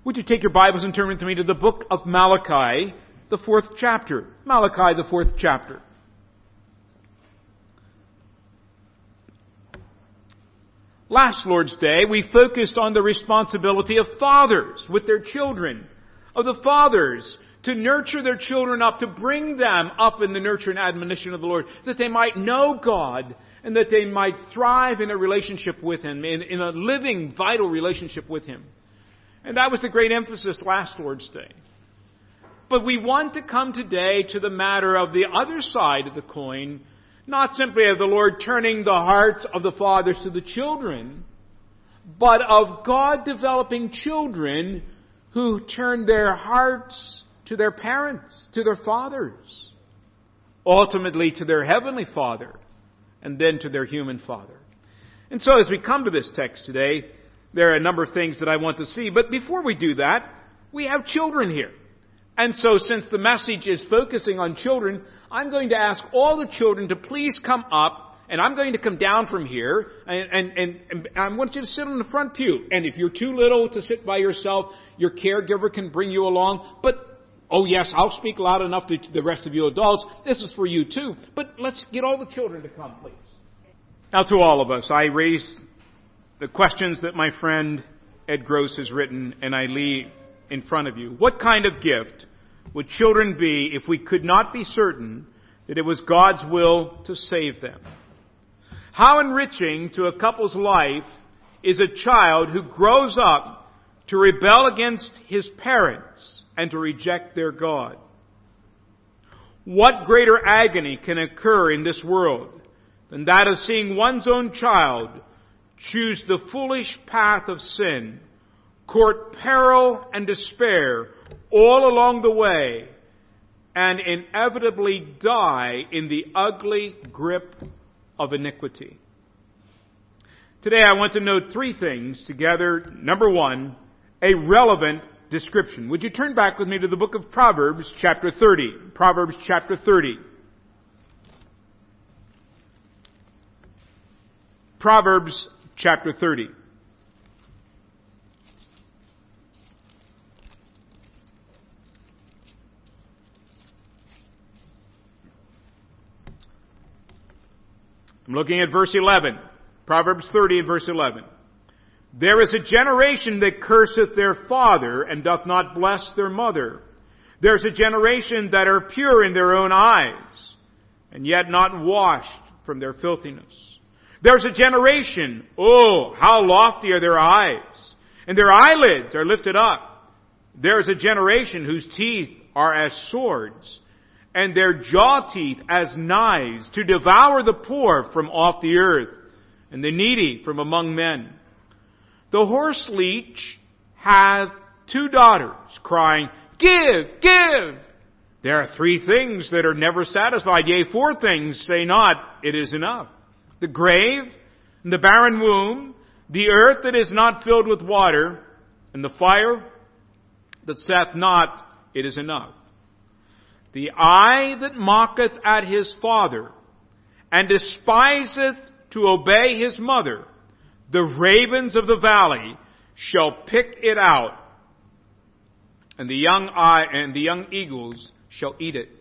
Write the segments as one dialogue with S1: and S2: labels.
S1: Would you take your Bibles and turn with me to the book of Malachi, the 4th chapter. Malachi, the 4th chapter. Last Lord's Day, we focused on the responsibility of fathers with their children, of the fathers to nurture their children up, to bring them up in the nurture and admonition of the Lord, that they might know God and that they might thrive in a relationship with Him, in a living, vital relationship with Him. And that was the great emphasis last Lord's Day. But we want to come today to the matter of the other side of the coin, not simply of the Lord turning the hearts of the fathers to the children, but of God developing children who turn their hearts to their parents, to their fathers, ultimately to their heavenly Father, and then to their human father. And so as we come to this text today, there are a number of things that I want to see. But before we do that, we have children here. And so since the message is focusing on children, I'm going to ask all the children to please come up, and I'm going to come down from here, and I want you to sit on the front pew. And if you're too little to sit by yourself, your caregiver can bring you along. But, oh yes, I'll speak loud enough to the rest of you adults. This is for you too. But let's get all the children to come, please. Now to all of us, I raise the questions that my friend Ed Gross has written, and I leave in front of you. What kind of gift would children be if we could not be certain that it was God's will to save them? How enriching to a couple's life is a child who grows up to rebel against his parents and to reject their God? What greater agony can occur in this world than that of seeing one's own child choose the foolish path of sin, court peril and despair all along the way, and inevitably die in the ugly grip of iniquity? Today I want to note three things together. Number one, a relevant description. Would you turn back with me to the book of Proverbs, chapter 30. Proverbs, chapter 30. Proverbs, chapter 30. I'm looking at verse 11. Proverbs 30 and verse 11. There is a generation that curseth their father and doth not bless their mother. There is a generation that are pure in their own eyes, and yet not washed from their filthiness. There's a generation, oh, how lofty are their eyes, and their eyelids are lifted up. There is a generation whose teeth are as swords, and their jaw teeth as knives, to devour the poor from off the earth, and the needy from among men. The horse leech hath two daughters, crying, Give, give! There are three things that are never satisfied, yea, four things say not, it is enough. The grave, and the barren womb, the earth that is not filled with water, and the fire that saith not, it is enough. The eye that mocketh at his father, and despiseth to obey his mother, the ravens of the valley shall pick it out, and the young eagles shall eat it.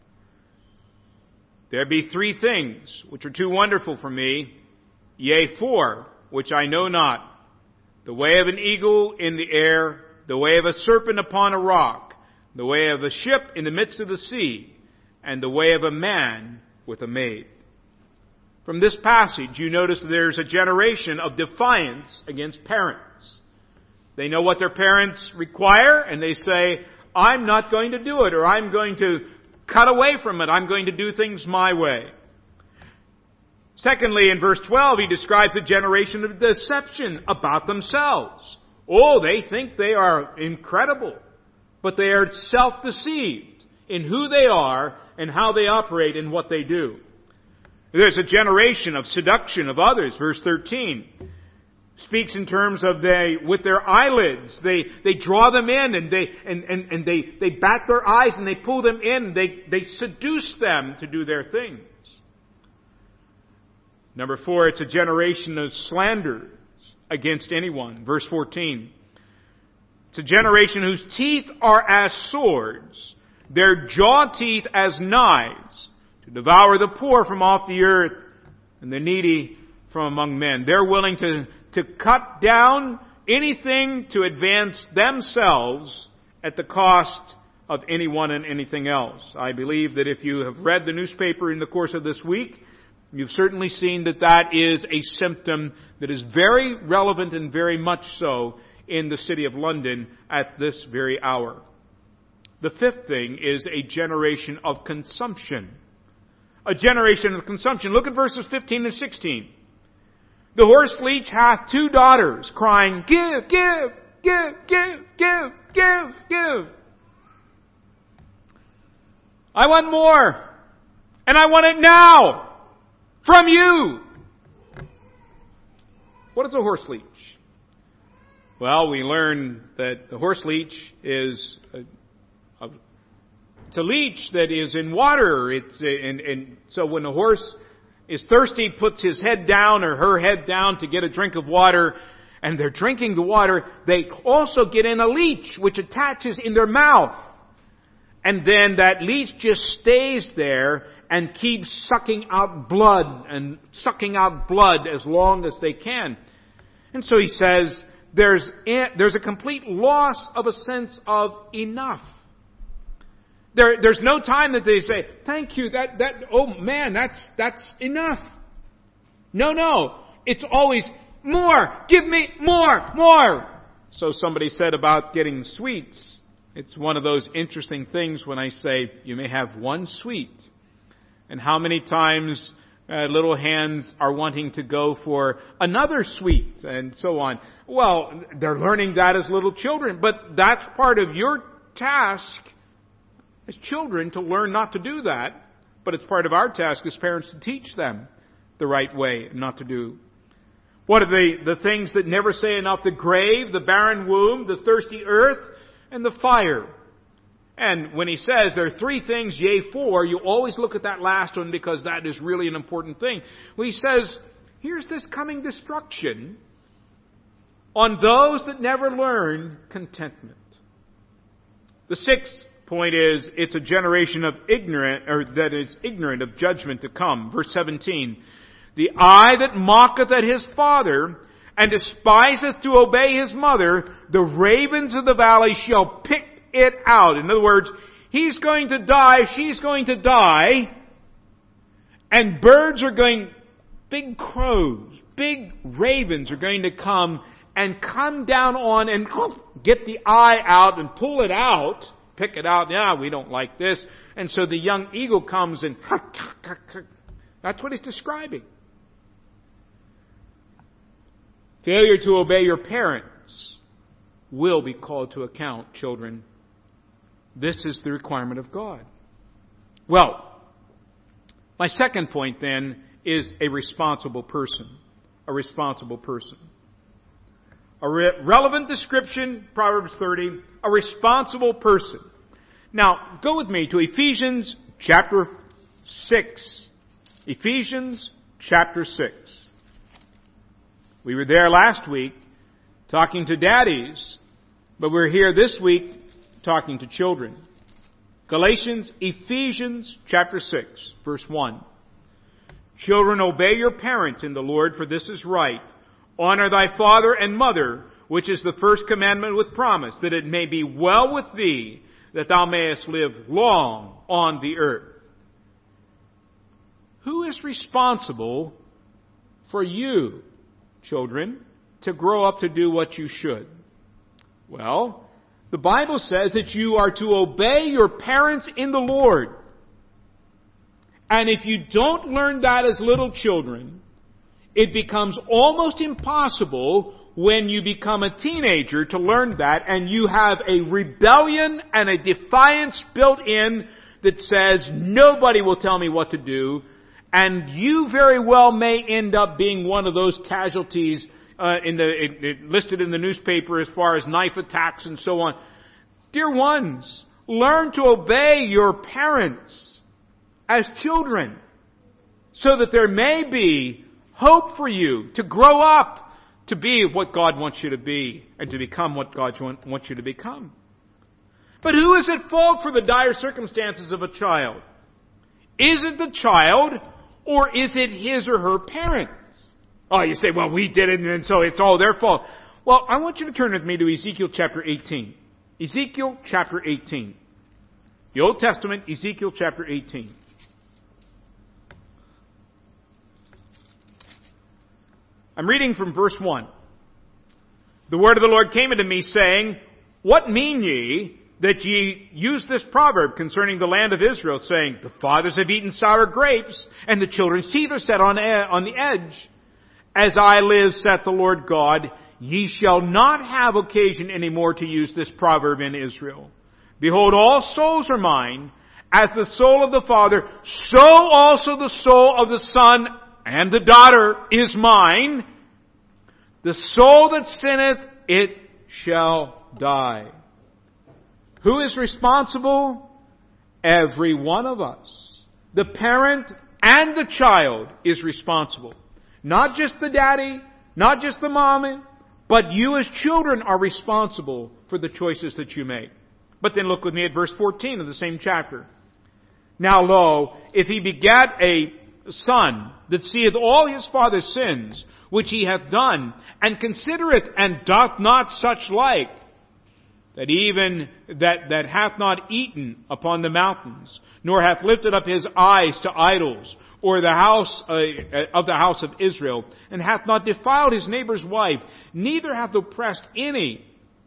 S1: There be three things which are too wonderful for me, yea, four, which I know not. The way of an eagle in the air, the way of a serpent upon a rock, the way of a ship in the midst of the sea, and the way of a man with a maid. From this passage, you notice that there's a generation of defiance against parents. They know what their parents require, and they say, I'm not going to do it, or I'm going to cut away from it. I'm going to do things my way. Secondly, in verse 12, he describes a generation of deception about themselves. Oh, they think they are incredible, but they are self-deceived in who they are and how they operate and what they do. There's a generation of seduction of others. Verse 13 speaks in terms of with their eyelids, they draw them in and they bat their eyes and they pull them in. They seduce them to do their things. Number 4, it's a generation of slander against anyone. Verse 14. It's a generation whose teeth are as swords, their jaw teeth as knives, to devour the poor from off the earth and the needy from among men. They're willing to cut down anything to advance themselves at the cost of anyone and anything else. I believe that if you have read the newspaper in the course of this week, you've certainly seen that that is a symptom that is very relevant and very much so in the city of London at this very hour. The fifth thing is a generation of consumption. A generation of consumption. Look at verses 15 and 16. The horse leech hath 2 daughters, crying, Give, give, give, give, give, give, give. I want more, and I want it now, from you. What is a horse leech? Well, we learn that the horse leech is it's a leech that is in water. And so when the horse is thirsty, puts his head down or her head down to get a drink of water, and they're drinking the water, they also get in a leech which attaches in their mouth. And then that leech just stays there and keeps sucking out blood as long as they can. And so he says, there's a complete loss of a sense of enough. There's no time that they say, thank you, that's enough. No. It's always more. Give me more. So somebody said about getting sweets, it's one of those interesting things when I say, you may have one sweet. And how many times little hands are wanting to go for another sweet and so on. Well, they're learning that as little children, but that's part of your task as children to learn not to do that. But it's part of our task as parents to teach them the right way not to do. What are the things that never say enough? The grave, the barren womb, the thirsty earth, and the fire. And when he says there are 3 things, yea 4, you always look at that last one because that is really an important thing. Well, he says, here's this coming destruction on those that never learn contentment. The 6th point is, it's a generation of that is ignorant of judgment to come. Verse 17. The eye that mocketh at his father, and despiseth to obey his mother, the ravens of the valley shall pick it out. In other words, he's going to die, she's going to die, and birds are going, big crows, big ravens are going to come and come down on and get the eye out and pull it out, pick it out. Yeah, we don't like this. And so the young eagle comes and that's what he's describing. Failure to obey your parents will be called to account, children. This is the requirement of God. Well, my second point then is a responsible person. A responsible person. A relevant description, Proverbs 30, a responsible person. Now, go with me to Ephesians chapter 6. Ephesians chapter 6. We were there last week talking to daddies, but we're here this week talking to children. Ephesians chapter 6, verse 1. Children, obey your parents in the Lord, for this is right. Honor thy father and mother, which is the first commandment with promise, that it may be well with thee, that thou mayest live long on the earth. Who is responsible for you, children, to grow up to do what you should? Well, the Bible says that you are to obey your parents in the Lord. And if you don't learn that as little children, it becomes almost impossible when you become a teenager to learn that, and you have a rebellion and a defiance built in that says, nobody will tell me what to do, and you very well may end up being one of those casualties listed in the newspaper as far as knife attacks and so on. Dear ones, learn to obey your parents as children so that there may be hope for you to grow up to be what God wants you to be and to become what God wants you to become. But who is at fault for the dire circumstances of a child? Is it the child, or is it his or her parents? Oh, you say, well, we did it, and so it's all their fault. Well, I want you to turn with me to Ezekiel chapter 18. Ezekiel chapter 18. The Old Testament, Ezekiel chapter 18. I'm reading from verse 1. The word of the Lord came unto me, saying, What mean ye that ye use this proverb concerning the land of Israel, saying, The fathers have eaten sour grapes, and the children's teeth are set on the edge? As I live, saith the Lord God, ye shall not have occasion any more to use this proverb in Israel. Behold, all souls are mine. As the soul of the Father, so also the soul of the Son and the daughter is mine. The soul that sinneth, it shall die. Who is responsible? Every one of us. The parent and the child is responsible. Not just the daddy, not just the mommy, but you as children are responsible for the choices that you make. But then look with me at verse 14 of the same chapter. Now lo, if he begat a son that seeth all his father's sins, which he hath done, and considereth and doth not such like, that even that hath not eaten upon the mountains, nor hath lifted up his eyes to idols, or the house of the house of Israel, and hath not defiled his neighbor's wife, neither hath oppressed any,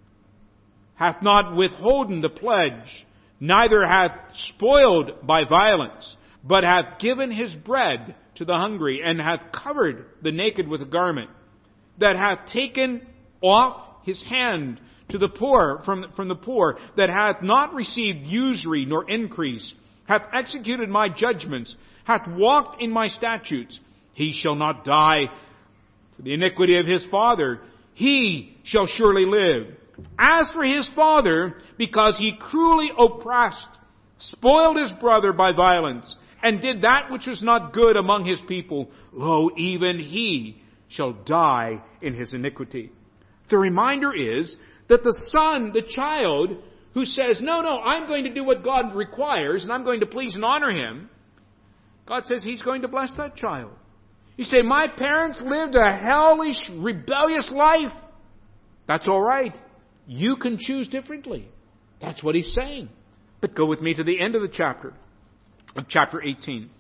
S1: hath not withholden the pledge, neither hath spoiled by violence, but hath given his bread to the hungry, and hath covered the naked with a garment, that hath taken off his hand to the poor from the poor, that hath not received usury nor increase, hath executed my judgments, hath walked in my statutes, he shall not die for the iniquity of his father, he shall surely live. As for his father, because he cruelly oppressed, spoiled his brother by violence, and did that which was not good among his people, lo, even he shall die in his iniquity. The reminder is that the son, the child, who says, no, I'm going to do what God requires, and I'm going to please and honor him, God says he's going to bless that child. You say, my parents lived a hellish, rebellious life. That's all right. You can choose differently. That's what he's saying. But go with me to the end of the chapter, of chapter 18.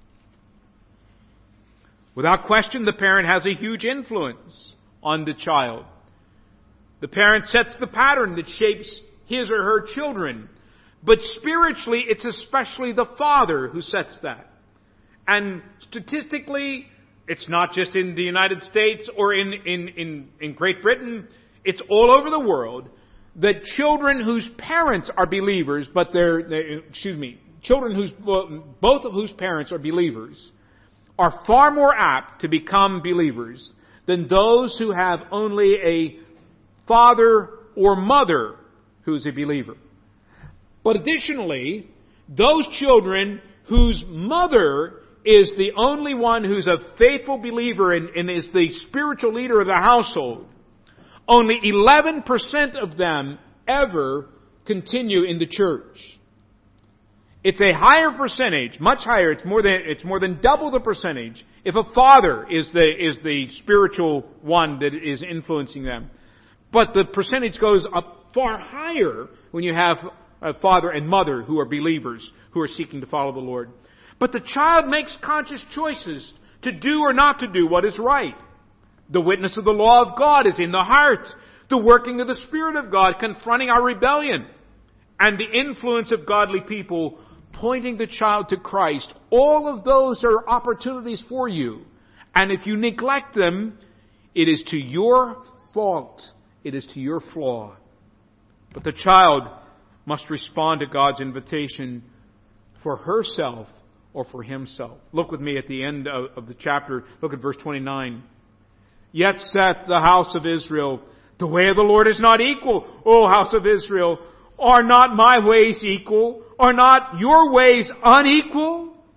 S1: Without question, the parent has a huge influence on the child. The parent sets the pattern that shapes his or her children. But spiritually, it's especially the father who sets that. And statistically, it's not just in the United States or in Great Britain. It's all over the world that children whose parents are believers, children both of whose parents are believers, are far more apt to become believers than those who have only a father or mother who's a believer. But additionally, those children whose mother is the only one who's a faithful believer and is the spiritual leader of the household, only 11% of them ever continue in the church. It's a higher percentage, much higher. It's more than double the percentage if a father is the spiritual one that is influencing them. But the percentage goes up far higher when you have a father and mother who are believers, who are seeking to follow the Lord. But the child makes conscious choices to do or not to do what is right. The witness of the law of God is in the heart. The working of the Spirit of God confronting our rebellion. And the influence of godly people pointing the child to Christ. All of those are opportunities for you. And if you neglect them, it is to your fault. It is to your flaw. But the child must respond to God's invitation for herself or for himself. Look with me at the end of the chapter. Look at verse 29. Yet saith the house of Israel, the way of the Lord is not equal. O house of Israel, are not my ways equal? Are not your ways unequal?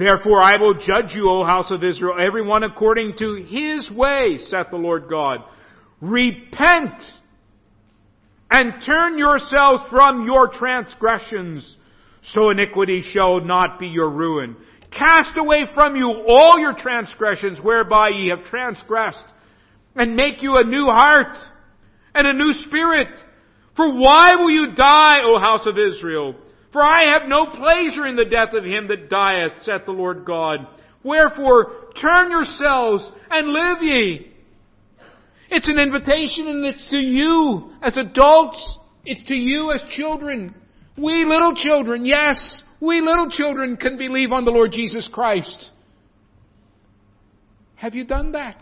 S1: Therefore I will judge you, O house of Israel, every one according to his way, saith the Lord God. Repent and turn yourselves from your transgressions, so iniquity shall not be your ruin. Cast away from you all your transgressions whereby ye have transgressed, and make you a new heart and a new spirit. For why will you die, O house of Israel? For I have no pleasure in the death of him that dieth, saith the Lord God. Wherefore, turn yourselves and live ye. It's an invitation, and it's to you as adults. It's to you as children. We little children, yes, we little children can believe on the Lord Jesus Christ. Have you done that?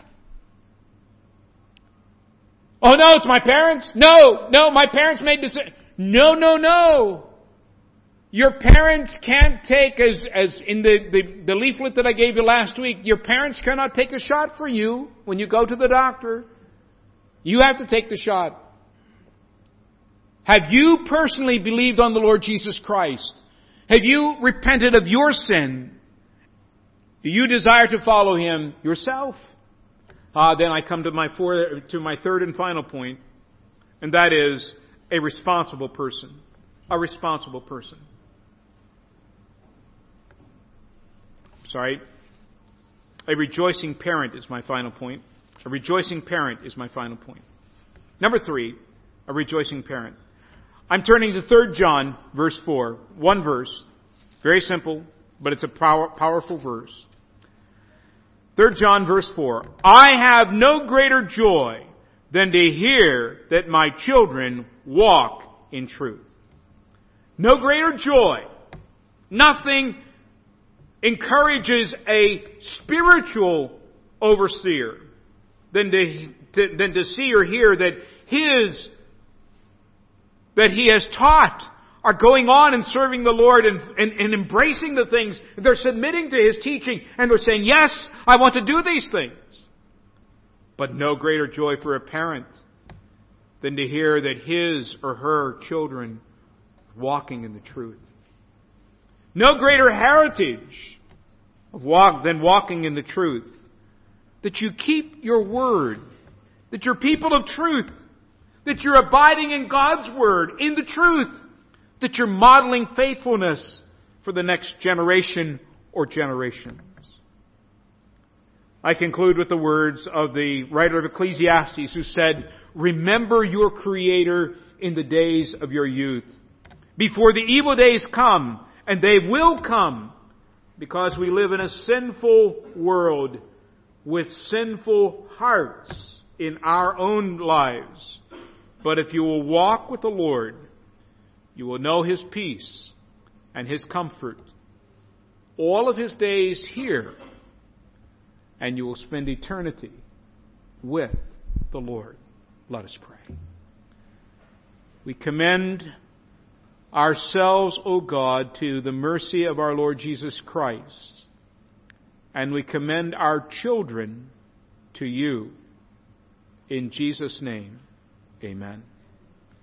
S1: Oh no, it's my parents. No, my parents made decisions. No. Your parents can't take, as in the leaflet that I gave you last week, your parents cannot take a shot for you when you go to the doctor. You have to take the shot. Have you personally believed on the Lord Jesus Christ? Have you repented of your sin? Do you desire to follow Him yourself? Then I come to my third and final point, and that is a responsible person. A responsible person. A rejoicing parent is my final point. A rejoicing parent is my final point. Number 3, a rejoicing parent. I'm turning to 3 John, verse 4. One verse. Very simple, but it's a powerful verse. 3 John, verse 4. I have no greater joy than to hear that my children walk in truth. No greater joy. Nothing encourages a spiritual overseer than to see or hear that he has taught are going on and serving the Lord and embracing the things. They're submitting to His teaching and they're saying, yes, I want to do these things. But no greater joy for a parent than to hear that his or her children are walking in the truth. No greater heritage than walking in the truth. That you keep your word. That you're people of truth. That you're abiding in God's word, in the truth. That you're modeling faithfulness for the next generation or generations. I conclude with the words of the writer of Ecclesiastes who said, remember your Creator in the days of your youth, before the evil days come, and they will come, because we live in a sinful world with sinful hearts in our own lives. But if you will walk with the Lord, you will know His peace and His comfort all of His days here, and you will spend eternity with the Lord. Let us pray. We commend ourselves, O God, to the mercy of our Lord Jesus Christ, and we commend our children to you. In Jesus' name, amen.